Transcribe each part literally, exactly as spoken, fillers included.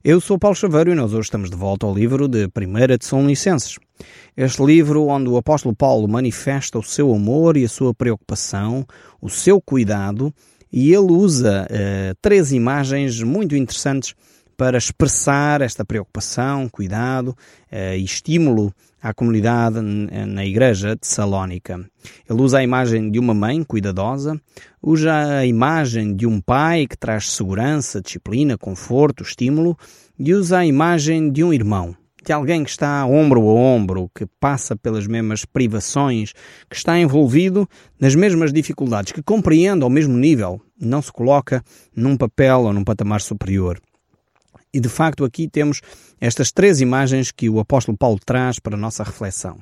Eu sou Paulo Chaveiro e nós hoje estamos de volta ao livro de primeira Tessalonicenses. Este livro onde o apóstolo Paulo manifesta o seu amor e a sua preocupação, o seu cuidado, e ele usa uh, três imagens muito interessantes para expressar esta preocupação, cuidado uh, e estímulo à comunidade na igreja de Salónica. Ele usa a imagem de uma mãe cuidadosa, usa a imagem de um pai que traz segurança, disciplina, conforto, estímulo, e usa a imagem de um irmão, de alguém que está ombro a ombro, que passa pelas mesmas privações, que está envolvido nas mesmas dificuldades, que compreende ao mesmo nível, não se coloca num papel ou num patamar superior. E de facto aqui temos estas três imagens que o apóstolo Paulo traz para a nossa reflexão.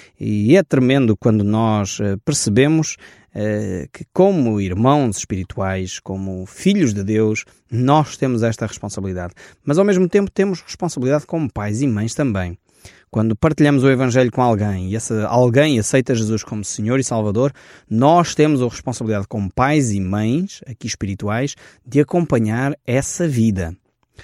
E é tremendo quando nós percebemos eh, que como irmãos espirituais, como filhos de Deus, nós temos esta responsabilidade. Mas ao mesmo tempo temos responsabilidade como pais e mães também. Quando partilhamos o Evangelho com alguém e esse alguém aceita Jesus como Senhor e Salvador, nós temos a responsabilidade como pais e mães, aqui espirituais, de acompanhar essa vida.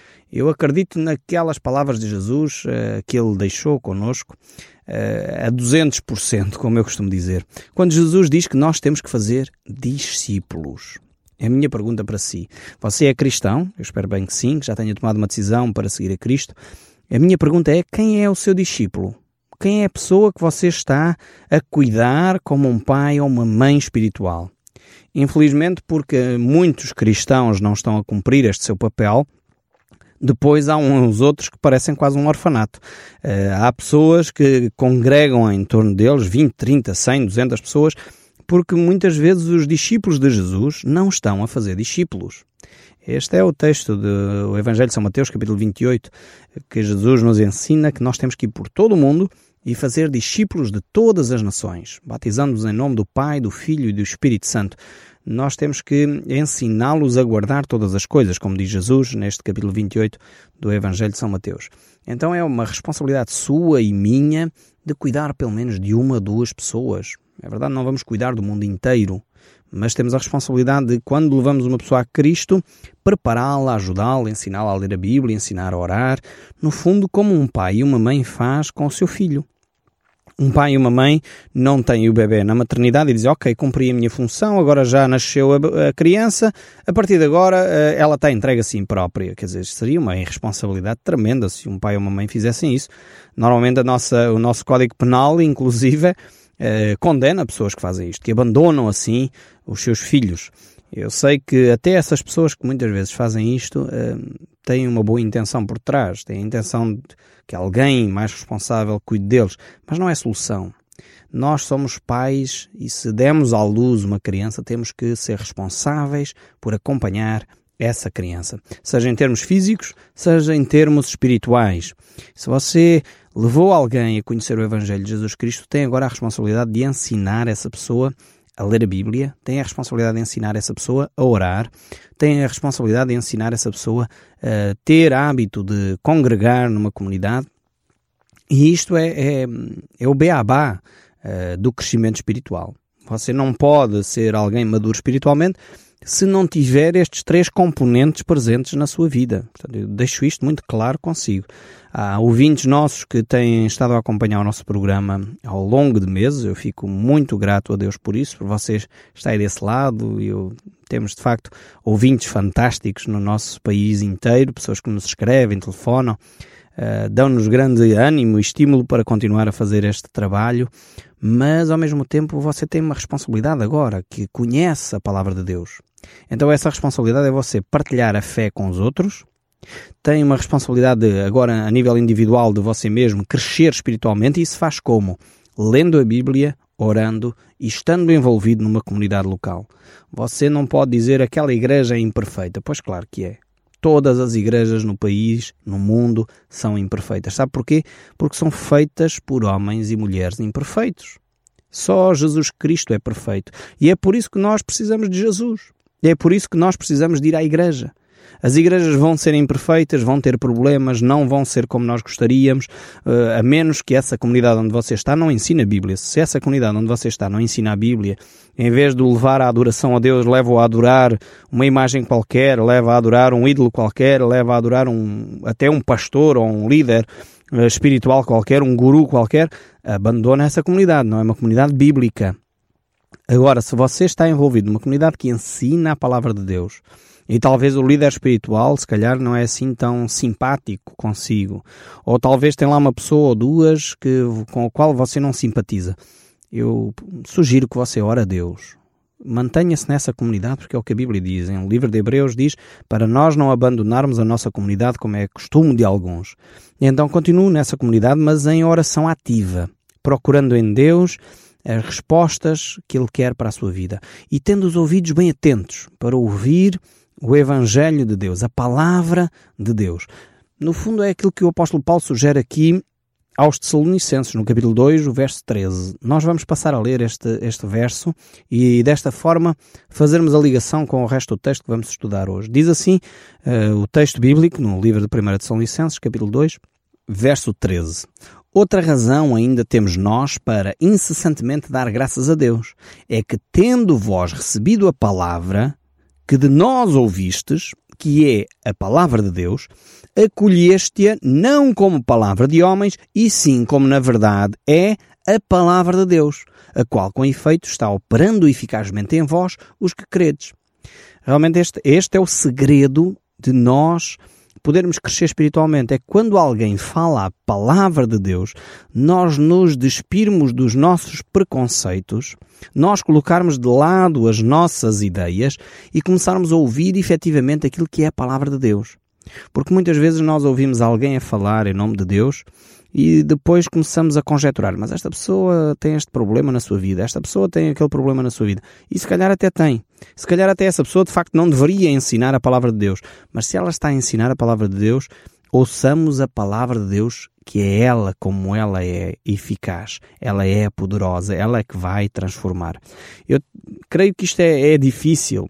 Eu acredito naquelas palavras de Jesus uh, que ele deixou connosco uh, a duzentos por cento, como eu costumo dizer. Quando Jesus diz que nós temos que fazer discípulos. É a minha pergunta para si. Você é cristão? Eu espero bem que sim, que já tenha tomado uma decisão para seguir a Cristo. A minha pergunta é: quem é o seu discípulo? Quem é a pessoa que você está a cuidar como um pai ou uma mãe espiritual? Infelizmente, porque muitos cristãos não estão a cumprir este seu papel, depois há uns outros que parecem quase um orfanato. Uh, há pessoas que congregam em torno deles, vinte, trinta, cem, duzentas pessoas, porque muitas vezes os discípulos de Jesus não estão a fazer discípulos. Este é o texto do Evangelho de São Mateus, capítulo vinte e oito, que Jesus nos ensina que nós temos que ir por todo o mundo e fazer discípulos de todas as nações, batizando-os em nome do Pai, do Filho e do Espírito Santo. Nós temos que ensiná-los a guardar todas as coisas, como diz Jesus neste capítulo vinte e oito do Evangelho de São Mateus. Então é uma responsabilidade sua e minha de cuidar pelo menos de uma ou duas pessoas. É verdade, não vamos cuidar do mundo inteiro, mas temos a responsabilidade de, quando levamos uma pessoa a Cristo, prepará-la, ajudá-la, ensiná-la a ler a Bíblia, ensinar a orar, no fundo como um pai e uma mãe faz com o seu filho. Um pai e uma mãe não têm o bebê na maternidade e dizem: ok, cumpri a minha função, agora já nasceu a, a criança, a partir de agora ela está entregue a si própria. Quer dizer, seria uma irresponsabilidade tremenda se um pai ou uma mãe fizessem isso. Normalmente a nossa, o nosso Código Penal, inclusive, eh, condena pessoas que fazem isto, que abandonam assim os seus filhos. Eu sei que até essas pessoas que muitas vezes fazem isto eh, têm uma boa intenção por trás, têm a intenção de que alguém mais responsável cuide deles, mas não é solução. Nós somos pais e se demos à luz uma criança, temos que ser responsáveis por acompanhar essa criança, seja em termos físicos, seja em termos espirituais. Se você levou alguém a conhecer o Evangelho de Jesus Cristo, tem agora a responsabilidade de ensinar essa pessoa a ler a Bíblia, tem a responsabilidade de ensinar essa pessoa a orar, tem a responsabilidade de ensinar essa pessoa a ter hábito de congregar numa comunidade. E isto é, é, é o beabá uh, do crescimento espiritual. Você não pode ser alguém maduro espiritualmente se não tiver estes três componentes presentes na sua vida. Portanto, eu deixo isto muito claro consigo. Há ouvintes nossos que têm estado a acompanhar o nosso programa ao longo de meses. Eu fico muito grato a Deus por isso, por vocês estarem desse lado. Eu, temos, de facto, ouvintes fantásticos no nosso país inteiro, pessoas que nos escrevem, telefonam, uh, dão-nos grande ânimo e estímulo para continuar a fazer este trabalho. Mas, ao mesmo tempo, você tem uma responsabilidade agora, que conhece a Palavra de Deus. Então essa responsabilidade é você partilhar a fé com os outros, tem uma responsabilidade de, agora a nível individual de você mesmo, crescer espiritualmente, e isso faz como? Lendo a Bíblia, orando e estando envolvido numa comunidade local. Você não pode dizer aquela igreja é imperfeita, pois claro que é. Todas as igrejas no país, no mundo, são imperfeitas. Sabe porquê? Porque são feitas por homens e mulheres imperfeitos. Só Jesus Cristo é perfeito. E é por isso que nós precisamos de Jesus. É por isso que nós precisamos de ir à igreja. As igrejas vão ser imperfeitas, vão ter problemas, não vão ser como nós gostaríamos, a menos que essa comunidade onde você está não ensine a Bíblia. Se essa comunidade onde você está não ensina a Bíblia, em vez de o levar à adoração a Deus, leva-o a adorar uma imagem qualquer, leva a adorar um ídolo qualquer, leva a adorar um, até um pastor ou um líder espiritual qualquer, um guru qualquer, abandona essa comunidade, não é uma comunidade bíblica. Agora, se você está envolvido numa comunidade que ensina a palavra de Deus, e talvez o líder espiritual, se calhar, não é assim tão simpático consigo, ou talvez tem lá uma pessoa ou duas que, com a qual você não simpatiza, eu sugiro que você ore a Deus. Mantenha-se nessa comunidade, porque é o que a Bíblia diz. Em o livro de Hebreus diz para nós não abandonarmos a nossa comunidade como é costume de alguns. E então continue nessa comunidade, mas em oração ativa, procurando em Deus as respostas que Ele quer para a sua vida e tendo os ouvidos bem atentos para ouvir o Evangelho de Deus, a palavra de Deus. No fundo é aquilo que o apóstolo Paulo sugere aqui aos Tessalonicenses, no capítulo dois, o verso treze. Nós vamos passar a ler este, este verso e desta forma fazermos a ligação com o resto do texto que vamos estudar hoje. Diz assim uh, o texto bíblico no livro de primeira Tessalonicenses, capítulo dois, verso treze. Outra razão ainda temos nós para incessantemente dar graças a Deus, é que tendo vós recebido a palavra que de nós ouvistes, que é a palavra de Deus, acolheste-a não como palavra de homens, e sim como na verdade é a palavra de Deus, a qual com efeito está operando eficazmente em vós os que credes. Realmente este, este é o segredo de nós podermos crescer espiritualmente. É quando alguém fala a palavra de Deus, nós nos despirmos dos nossos preconceitos, nós colocarmos de lado as nossas ideias e começarmos a ouvir efetivamente aquilo que é a palavra de Deus. Porque muitas vezes nós ouvimos alguém a falar em nome de Deus e depois começamos a conjecturar, mas esta pessoa tem este problema na sua vida, esta pessoa tem aquele problema na sua vida. E se calhar até tem. Se calhar até essa pessoa de facto não deveria ensinar a palavra de Deus. Mas se ela está a ensinar a palavra de Deus, ouçamos a palavra de Deus, que é ela como ela é eficaz, ela é poderosa, ela é que vai transformar. Eu creio que isto é, é difícil.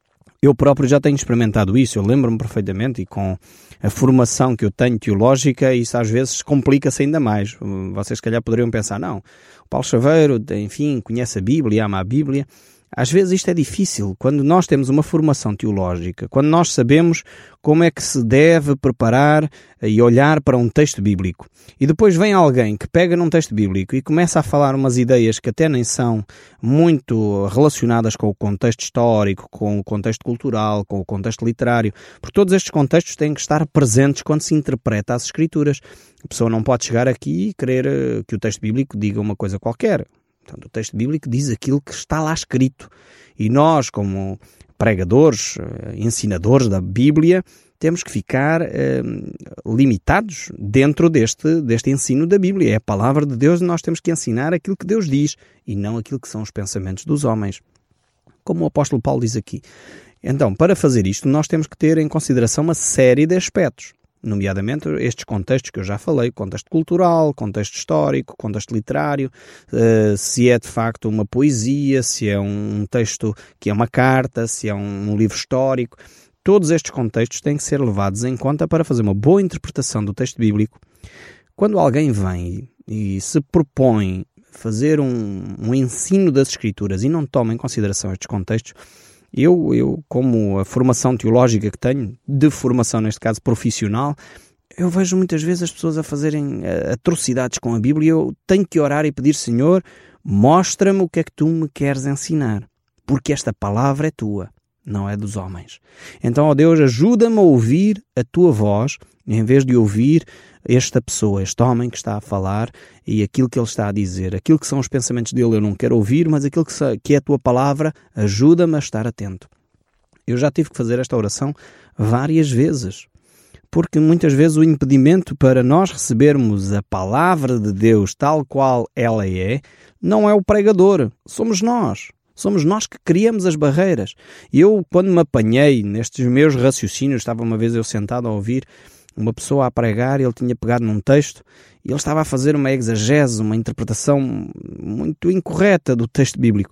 Eu próprio já tenho experimentado isso, eu lembro-me perfeitamente, e com a formação que eu tenho teológica, isso às vezes complica-se ainda mais. Vocês se calhar poderiam pensar, não, o Paulo Chaveiro, enfim, conhece a Bíblia, ama a Bíblia. Às vezes isto é difícil, quando nós temos uma formação teológica, quando nós sabemos como é que se deve preparar e olhar para um texto bíblico. E depois vem alguém que pega num texto bíblico e começa a falar umas ideias que até nem são muito relacionadas com o contexto histórico, com o contexto cultural, com o contexto literário. Porque todos estes contextos têm que estar presentes quando se interpreta as Escrituras. A pessoa não pode chegar aqui e querer que o texto bíblico diga uma coisa qualquer. Portanto, o texto bíblico diz aquilo que está lá escrito. E nós, como pregadores, ensinadores da Bíblia, temos que ficar eh, limitados dentro deste, deste ensino da Bíblia. É a palavra de Deus e nós temos que ensinar aquilo que Deus diz e não aquilo que são os pensamentos dos homens. Como o apóstolo Paulo diz aqui. Então, para fazer isto, nós temos que ter em consideração uma série de aspectos. Nomeadamente estes contextos que eu já falei, contexto cultural, contexto histórico, contexto literário, uh, se é de facto uma poesia, se é um texto que é uma carta, se é um, um livro histórico. Todos estes contextos têm que ser levados em conta para fazer uma boa interpretação do texto bíblico. Quando alguém vem e, e se propõe fazer um, um ensino das Escrituras e não toma em consideração estes contextos, Eu, eu, como a formação teológica que tenho, de formação neste caso profissional, eu vejo muitas vezes as pessoas a fazerem atrocidades com a Bíblia e eu tenho que orar e pedir, Senhor, mostra-me o que é que tu me queres ensinar, porque esta palavra é tua, não é dos homens. Então, ó Deus, ajuda-me a ouvir a tua voz, em vez de ouvir esta pessoa, este homem que está a falar e aquilo que ele está a dizer, aquilo que são os pensamentos dele eu não quero ouvir, mas aquilo que é a tua palavra, ajuda-me a estar atento. Eu já tive que fazer esta oração várias vezes, porque muitas vezes o impedimento para nós recebermos a palavra de Deus tal qual ela é, não é o pregador, somos nós. Somos nós que criamos as barreiras. E eu, quando me apanhei nestes meus raciocínios, estava uma vez eu sentado a ouvir uma pessoa a pregar, ele tinha pegado num texto e ele estava a fazer uma exegese, uma interpretação muito incorreta do texto bíblico.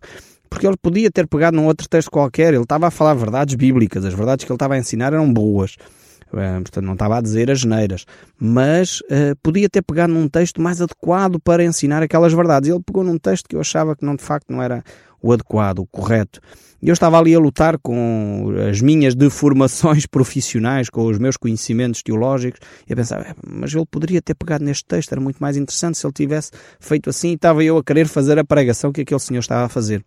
Porque ele podia ter pegado num outro texto qualquer, ele estava a falar verdades bíblicas, as verdades que ele estava a ensinar eram boas. Uh, portanto, não estava a dizer asneiras, mas uh, podia ter pegado num texto mais adequado para ensinar aquelas verdades. Ele pegou num texto que eu achava que não, de facto não era o adequado, o correto. E eu estava ali a lutar com as minhas deformações profissionais, com os meus conhecimentos teológicos, e a pensar, mas ele poderia ter pegado neste texto, era muito mais interessante se ele tivesse feito assim, e estava eu a querer fazer a pregação que aquele senhor estava a fazer.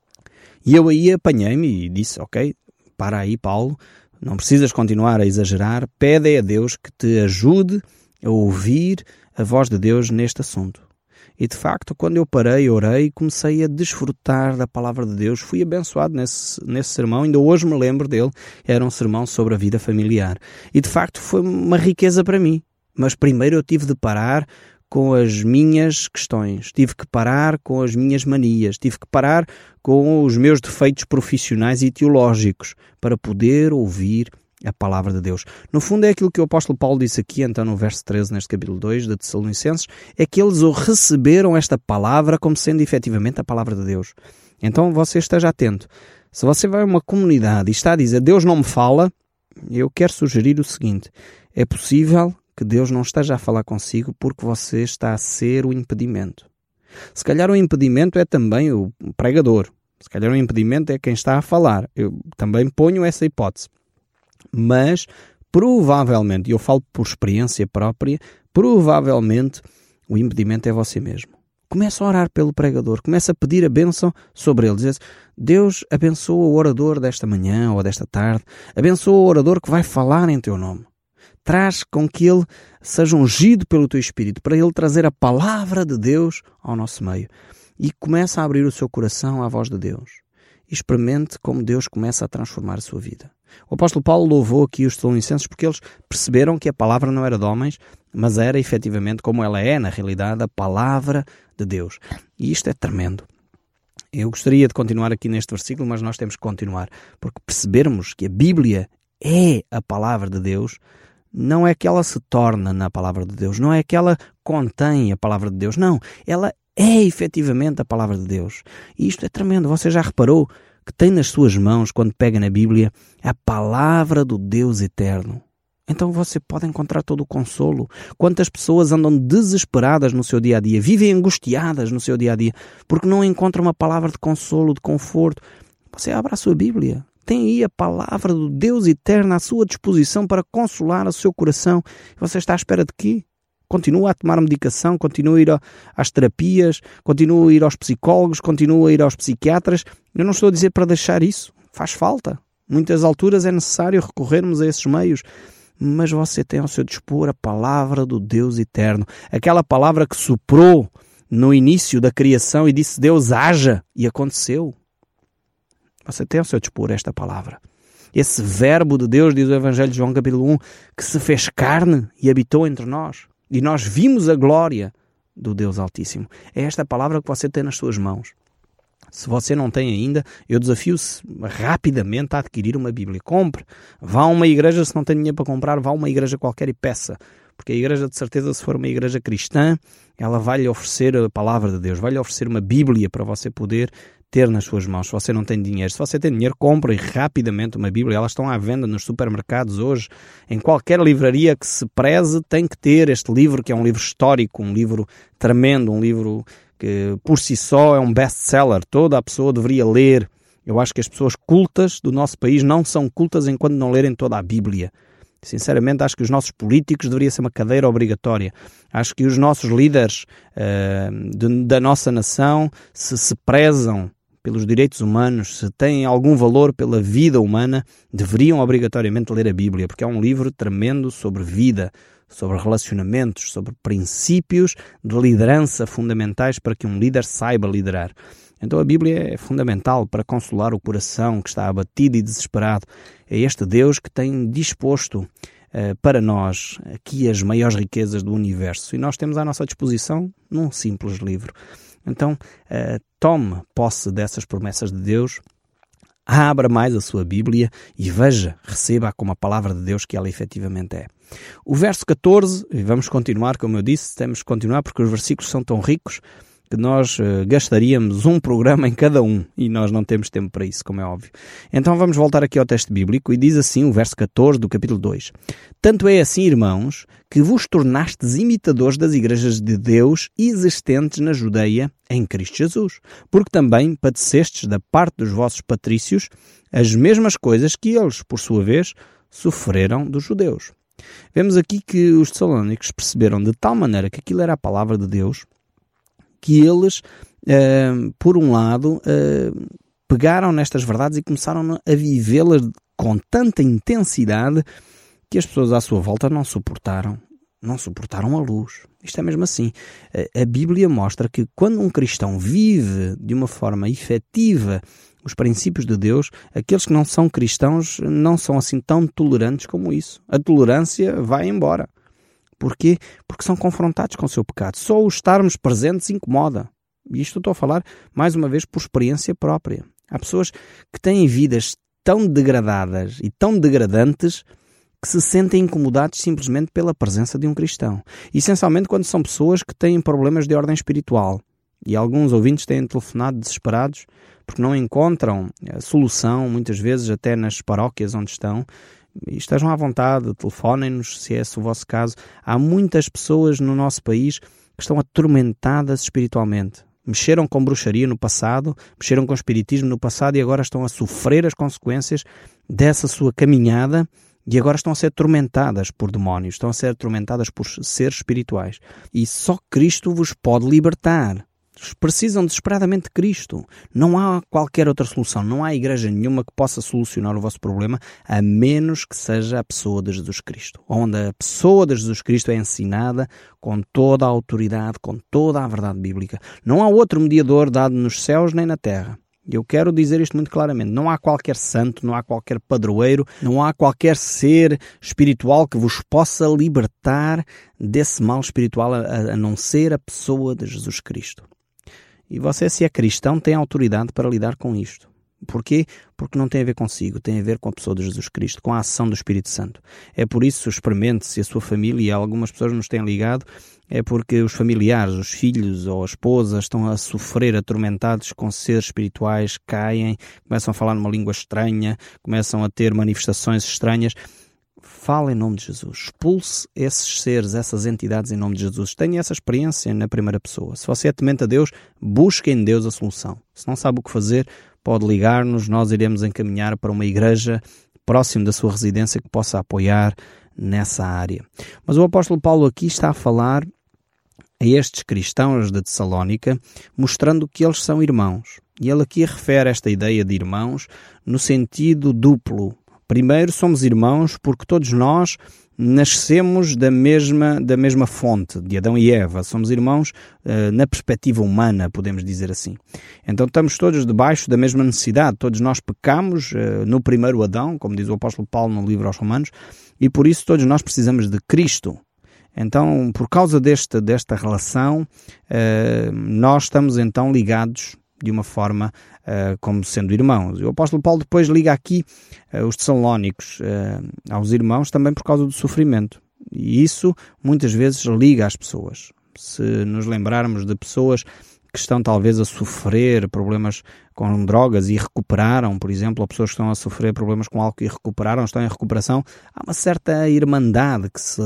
E eu aí apanhei-me e disse, ok, para aí, Paulo, não precisas continuar a exagerar, pede a Deus que te ajude a ouvir a voz de Deus neste assunto. E de facto, quando eu parei, orei, comecei a desfrutar da palavra de Deus, fui abençoado nesse, nesse sermão, ainda hoje me lembro dele, era um sermão sobre a vida familiar. E de facto foi uma riqueza para mim, mas primeiro eu tive de parar com as minhas questões, tive que parar com as minhas manias, tive que parar com os meus defeitos profissionais e teológicos para poder ouvir a palavra de Deus. No fundo é aquilo que o apóstolo Paulo disse aqui, então no verso treze, neste capítulo dois de Tessalonicenses, é que eles receberam esta palavra como sendo efetivamente a palavra de Deus. Então você esteja atento. Se você vai a uma comunidade e está a dizer Deus não me fala, eu quero sugerir o seguinte, é possível que Deus não esteja a falar consigo porque você está a ser o impedimento. Se calhar o impedimento é também o pregador. Se calhar o impedimento é quem está a falar. Eu também ponho essa hipótese. Mas, provavelmente, e eu falo por experiência própria, provavelmente o impedimento é você mesmo. Começa a orar pelo pregador, começa a pedir a bênção sobre ele. Diz: Deus abençoa o orador desta manhã ou desta tarde, abençoa o orador que vai falar em teu nome. Traz com que ele seja ungido pelo teu Espírito, para ele trazer a palavra de Deus ao nosso meio. E começa a abrir o seu coração à voz de Deus. E experimente como Deus começa a transformar a sua vida. O apóstolo Paulo louvou aqui os Tessalonicenses porque eles perceberam que a palavra não era de homens, mas era efetivamente como ela é, na realidade, a palavra de Deus. E isto é tremendo. Eu gostaria de continuar aqui neste versículo, mas nós temos que continuar, porque percebermos que a Bíblia é a palavra de Deus, não é que ela se torna na palavra de Deus, não é que ela contém a palavra de Deus, não, ela é efetivamente a palavra de Deus. E isto é tremendo. Você já reparou que tem nas suas mãos, quando pega na Bíblia, a palavra do Deus eterno? Então você pode encontrar todo o consolo. Quantas pessoas andam desesperadas no seu dia-a-dia, vivem angustiadas no seu dia-a-dia, porque não encontram uma palavra de consolo, de conforto. Você abre a sua Bíblia. Tem aí a palavra do Deus eterno à sua disposição para consolar o seu coração. Você está à espera de quê? Continua a tomar medicação, continua a ir às terapias, continua a ir aos psicólogos, continua a ir aos psiquiatras. Eu não estou a dizer para deixar isso. Faz falta. Muitas alturas é necessário recorrermos a esses meios. Mas você tem ao seu dispor a palavra do Deus eterno. Aquela palavra que soprou no início da criação e disse Deus haja e aconteceu. Você tem ao seu dispor esta palavra. Esse verbo de Deus, diz o Evangelho de João capítulo um, que se fez carne e habitou entre nós. E nós vimos a glória do Deus Altíssimo. É esta palavra que você tem nas suas mãos. Se você não tem ainda, eu desafio-se rapidamente a adquirir uma Bíblia. Compre. Vá a uma igreja, se não tem dinheiro para comprar, vá a uma igreja qualquer e peça. Porque a igreja, de certeza, se for uma igreja cristã, ela vai-lhe oferecer a palavra de Deus, vai-lhe oferecer uma Bíblia para você poder ter nas suas mãos. Se você não tem dinheiro, se você tem dinheiro, compre rapidamente uma Bíblia. Elas estão à venda nos supermercados hoje. Em qualquer livraria que se preze, tem que ter este livro, que é um livro histórico, um livro tremendo, um livro que por si só é um best-seller. Toda a pessoa deveria ler. Eu acho que as pessoas cultas do nosso país não são cultas enquanto não lerem toda a Bíblia. Sinceramente, acho que os nossos políticos deveria ser uma cadeira obrigatória. Acho que os nossos líderes uh, de, da nossa nação, se se prezam pelos direitos humanos, se têm algum valor pela vida humana, deveriam obrigatoriamente ler a Bíblia, porque é um livro tremendo sobre vida, sobre relacionamentos, sobre princípios de liderança fundamentais para que um líder saiba liderar. Então a Bíblia é fundamental para consolar o coração que está abatido e desesperado. É este Deus que tem disposto uh, para nós aqui as maiores riquezas do universo. E nós temos à nossa disposição num simples livro. Então uh, tome posse dessas promessas de Deus, abra mais a sua Bíblia e veja, receba como a palavra de Deus que ela efetivamente é. O verso catorze, e vamos continuar, como eu disse, temos que continuar porque os versículos são tão ricos, que nós uh, gastaríamos um programa em cada um, e nós não temos tempo para isso, como é óbvio. Então vamos voltar aqui ao texto bíblico, e diz assim o verso catorze do capítulo dois. Tanto é assim, irmãos, que vos tornastes imitadores das igrejas de Deus existentes na Judeia em Cristo Jesus, porque também padecestes da parte dos vossos patrícios as mesmas coisas que eles, por sua vez, sofreram dos judeus. Vemos aqui que os tessalónicos perceberam de tal maneira que aquilo era a palavra de Deus, que eles, eh, por um lado, eh, pegaram nestas verdades e começaram a vivê-las com tanta intensidade que as pessoas à sua volta não suportaram, não suportaram a luz. Isto é mesmo assim. A Bíblia mostra que quando um cristão vive de uma forma efetiva os princípios de Deus, aqueles que não são cristãos não são assim tão tolerantes como isso. A tolerância vai embora. Porquê? Porque são confrontados com o seu pecado. Só o estarmos presentes incomoda. E isto estou a falar, mais uma vez, por experiência própria. Há pessoas que têm vidas tão degradadas e tão degradantes que se sentem incomodados simplesmente pela presença de um cristão. Essencialmente quando são pessoas que têm problemas de ordem espiritual. E alguns ouvintes têm telefonado desesperados porque não encontram a solução, muitas vezes até nas paróquias onde estão. E estejam à vontade, telefonem-nos se é esse o vosso caso. Há muitas pessoas no nosso país que estão atormentadas espiritualmente. Mexeram com bruxaria no passado, mexeram com espiritismo no passado e agora estão a sofrer as consequências dessa sua caminhada e agora estão a ser atormentadas por demónios, estão a ser atormentadas por seres espirituais. E só Cristo vos pode libertar. Precisam desesperadamente de Cristo. Não há qualquer outra solução. Não há igreja nenhuma que possa solucionar o vosso problema a menos que seja a pessoa de Jesus Cristo. Onde a pessoa de Jesus Cristo é ensinada com toda a autoridade, com toda a verdade bíblica. Não há outro mediador dado nos céus nem na terra. E eu quero dizer isto muito claramente. Não há qualquer santo, não há qualquer padroeiro, não há qualquer ser espiritual que vos possa libertar desse mal espiritual a, a não ser a pessoa de Jesus Cristo. E você, se é cristão, tem autoridade para lidar com isto. Porquê? Porque não tem a ver consigo, tem a ver com a pessoa de Jesus Cristo, com a ação do Espírito Santo. É por isso, experimente se a sua família, e algumas pessoas nos têm ligado, é porque os familiares, os filhos ou a esposa estão a sofrer, atormentados com seres espirituais, caem, começam a falar numa língua estranha, começam a ter manifestações estranhas. Fala em nome de Jesus. Expulse esses seres, essas entidades em nome de Jesus. Tenha essa experiência na primeira pessoa. Se você é temente a Deus, busque em Deus a solução. Se não sabe o que fazer, pode ligar-nos. Nós iremos encaminhar para uma igreja próximo da sua residência que possa apoiar nessa área. Mas o apóstolo Paulo aqui está a falar a estes cristãos de Tessalónica, mostrando que eles são irmãos. E ele aqui refere esta ideia de irmãos no sentido duplo. Primeiro, somos irmãos porque todos nós nascemos da mesma, da mesma fonte, de Adão e Eva. Somos irmãos uh, na perspectiva humana, podemos dizer assim. Então estamos todos debaixo da mesma necessidade. Todos nós pecamos uh, no primeiro Adão, como diz o apóstolo Paulo no livro aos Romanos, e por isso todos nós precisamos de Cristo. Então, por causa deste, desta relação, uh, nós estamos então ligados de uma forma uh, como sendo irmãos. E o apóstolo Paulo depois liga aqui uh, os tessalónicos uh, aos irmãos também por causa do sofrimento. E isso muitas vezes liga as pessoas. Se nos lembrarmos de pessoas que estão talvez a sofrer problemas com drogas e recuperaram, por exemplo, ou pessoas que estão a sofrer problemas com álcool e recuperaram, estão em recuperação, há uma certa irmandade que se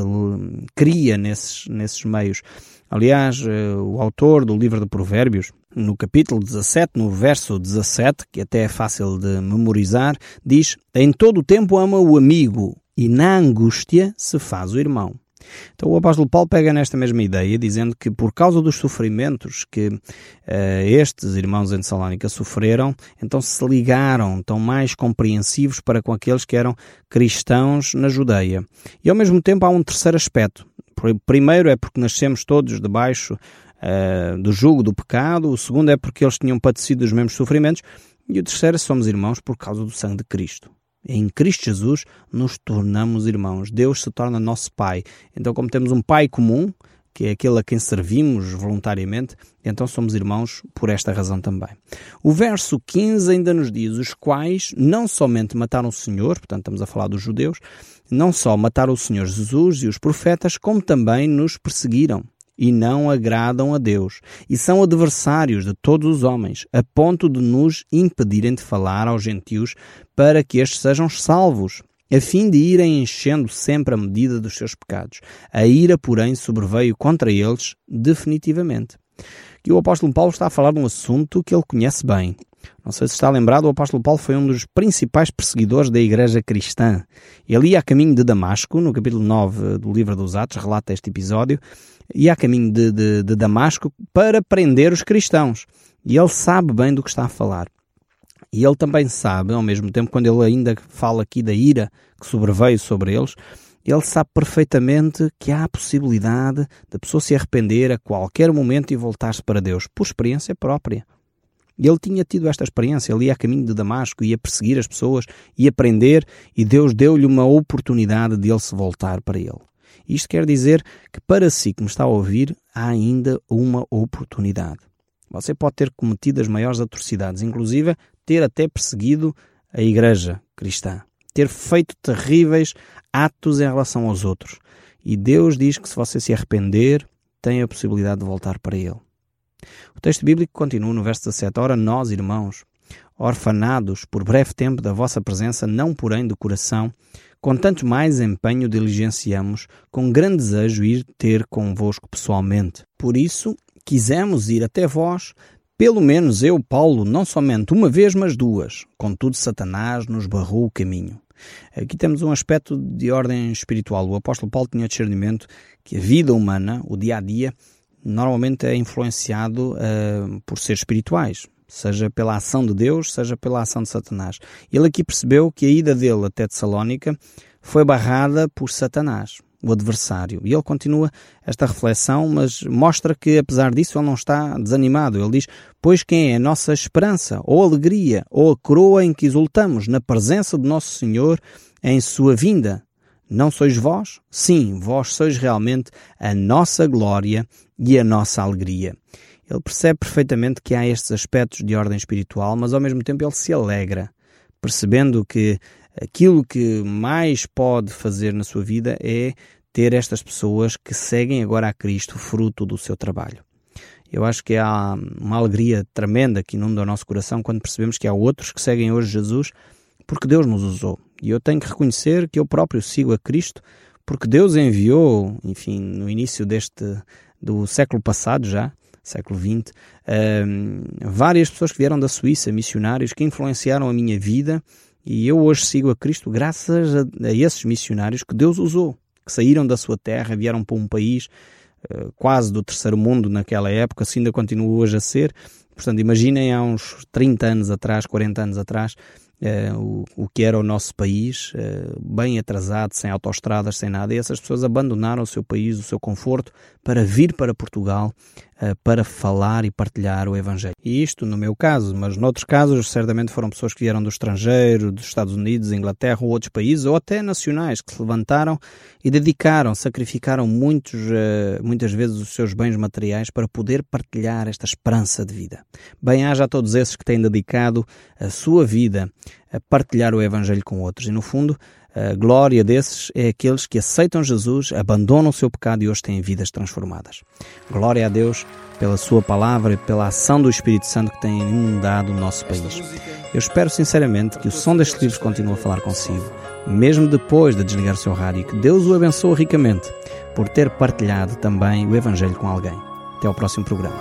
cria nesses, nesses meios. Aliás, o autor do livro de Provérbios, no capítulo dezassete, no verso dezassete, que até é fácil de memorizar, diz: em todo o tempo ama o amigo e na angústia se faz o irmão. Então o apóstolo Paulo pega nesta mesma ideia, dizendo que por causa dos sofrimentos que uh, estes irmãos em Tessalónica sofreram, então se ligaram, estão mais compreensivos para com aqueles que eram cristãos na Judeia. E ao mesmo tempo há um terceiro aspecto. Primeiro é porque nascemos todos debaixo uh, do jugo do pecado, o segundo é porque eles tinham padecido os mesmos sofrimentos, e o terceiro é que somos irmãos por causa do sangue de Cristo. Em Cristo Jesus nos tornamos irmãos. Deus se torna nosso Pai. Então, como temos um Pai comum, que é aquele a quem servimos voluntariamente, então somos irmãos por esta razão também. O verso quinze ainda nos diz: os quais não somente mataram o Senhor, portanto estamos a falar dos judeus, não só mataram o Senhor Jesus e os profetas, como também nos perseguiram. e não agradam a Deus, e são adversários de todos os homens, a ponto de nos impedirem de falar aos gentios para que estes sejam salvos, a fim de irem enchendo sempre a medida dos seus pecados. A ira, porém, sobreveio contra eles definitivamente. Aqui o apóstolo Paulo está a falar de um assunto que ele conhece bem. Não sei se está lembrado, o apóstolo Paulo foi um dos principais perseguidores da igreja cristã. Ele ia a caminho de Damasco, no capítulo nove do livro dos Atos, relata este episódio, ia a caminho de, de, de Damasco para prender os cristãos. E ele sabe bem do que está a falar. E ele também sabe, ao mesmo tempo, quando ele ainda fala aqui da ira que sobreveio sobre eles, ele sabe perfeitamente que há a possibilidade da pessoa se arrepender a qualquer momento e voltar-se para Deus, por experiência própria. Ele tinha tido esta experiência, ele ia a caminho de Damasco, ia perseguir as pessoas, ia prender, e Deus deu-lhe uma oportunidade de ele se voltar para ele. Isto quer dizer que para si que me está a ouvir, há ainda uma oportunidade. Você pode ter cometido as maiores atrocidades, inclusive ter até perseguido a igreja cristã, ter feito terríveis atos em relação aos outros. E Deus diz que se você se arrepender, tem a possibilidade de voltar para Ele. O texto bíblico continua no verso dezassete. Ora, nós, irmãos, orfanados por breve tempo da vossa presença, não porém do coração, com tanto mais empenho diligenciamos, com grande desejo ir ter convosco pessoalmente. Por isso, quisemos ir até vós, pelo menos eu, Paulo, não somente uma vez, mas duas. Contudo, Satanás nos barrou o caminho. Aqui temos um aspecto de ordem espiritual. O apóstolo Paulo tinha discernimento que a vida humana, o dia-a-dia, normalmente é influenciado uh, por seres espirituais, seja pela ação de Deus, seja pela ação de Satanás. Ele aqui percebeu que a ida dele até Tessalónica foi barrada por Satanás, o adversário. E ele continua esta reflexão, mas mostra que, apesar disso, ele não está desanimado. Ele diz, pois quem é a nossa esperança, ou alegria, ou a coroa em que exultamos na presença do nosso Senhor em sua vinda? Não sois vós? Sim, vós sois realmente a nossa glória e a nossa alegria. Ele percebe perfeitamente que há estes aspectos de ordem espiritual, mas ao mesmo tempo ele se alegra, percebendo que aquilo que mais pode fazer na sua vida é ter estas pessoas que seguem agora a Cristo, fruto do seu trabalho. Eu acho que há uma alegria tremenda que inunda o nosso coração quando percebemos que há outros que seguem hoje Jesus porque Deus nos usou. E eu tenho que reconhecer que eu próprio sigo a Cristo porque Deus enviou, enfim, no início deste, do século passado já, século vinte, um, várias pessoas que vieram da Suíça, missionários, que influenciaram a minha vida, e eu hoje sigo a Cristo graças a, a esses missionários que Deus usou, que saíram da sua terra, vieram para um país uh, quase do terceiro mundo naquela época, assim ainda continua hoje a ser. Portanto, imaginem há uns trinta anos atrás, quarenta anos atrás, Uh, o, o que era o nosso país, uh, bem atrasado, sem autoestradas, sem nada, e essas pessoas abandonaram o seu país, o seu conforto, para vir para Portugal, uh, para falar e partilhar o Evangelho. E isto no meu caso, mas noutros casos certamente foram pessoas que vieram do estrangeiro, dos Estados Unidos, Inglaterra ou outros países, ou até nacionais, que se levantaram e dedicaram, sacrificaram muitos, uh, muitas vezes os seus bens materiais para poder partilhar esta esperança de vida. Bem, haja a todos esses que têm dedicado a sua vida a partilhar o Evangelho com outros. E, no fundo, a glória desses é aqueles que aceitam Jesus, abandonam o seu pecado e hoje têm vidas transformadas. Glória a Deus pela sua palavra e pela ação do Espírito Santo que tem inundado o nosso país. Eu espero sinceramente que o som deste livro continue a falar consigo, mesmo depois de desligar o seu rádio, e que Deus o abençoe ricamente por ter partilhado também o Evangelho com alguém. Até ao próximo programa.